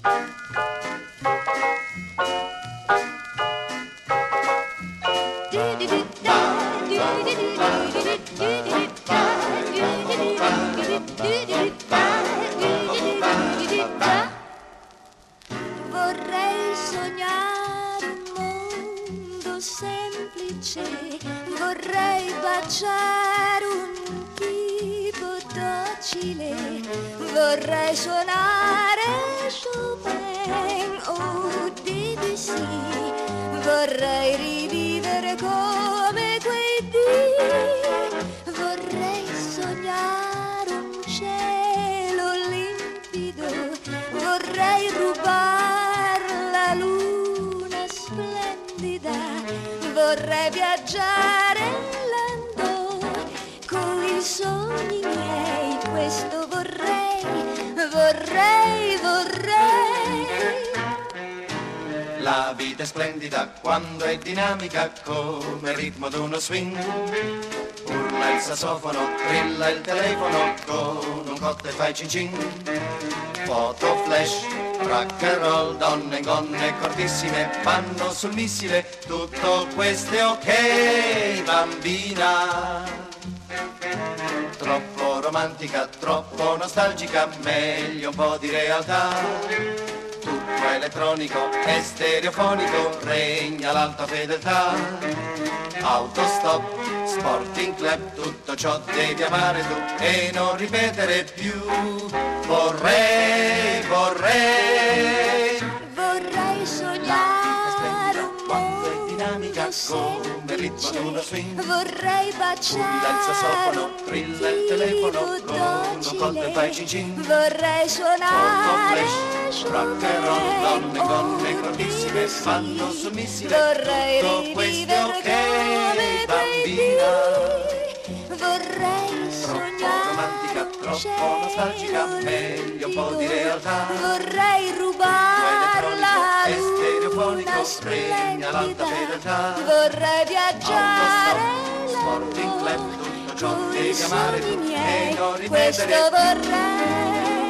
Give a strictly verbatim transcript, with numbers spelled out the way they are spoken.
Vorrei sognare un mondo semplice, vorrei baciare un tipo docile, vorrei suonare Chopin o Debussy, vorrei rivivere come quei dì, vorrei sognare un cielo limpido, vorrei rubare la luna splendida, vorrei viaggiare lento coi sogni miei, questo vorrei, vorrei, vorrei. La vita è splendida quando è dinamica come il ritmo d'uno swing. Urla il sassofono, trilla il telefono, con un cocktail fai cin cin. Foto flash, rock and roll, donne in gonne cortissime vanno sul missile, tutto questo è ok, bambina. Troppo romantica, troppo nostalgica, meglio un po' di realtà. Tutto elettronico e stereofonico, regna l'alta fedeltà. Autostop, sporting club, tutto ciò devi amare tu e non ripetere più. Vorrei, vorrei, vorrei sognare un mondo dinamica come il ritmo di uno swing. Vorrei baciare il sassofono, trilla il telefono, con un cocktail fai cin cin. Vorrei suonare rock and roll, donne gonne cortissime vanno sul missile, vorrei tutto questo è rivivere ok, bambina. Vorrei Troppo romantica, troppo nostalgica, meglio un po' di realtà. Vorrei rubare la e stereofonico, luna regna l'alta fedeltà. vorrei viaggiare Sporting club, tutto ciò devi amare tu e non ripetere. Questo vorrei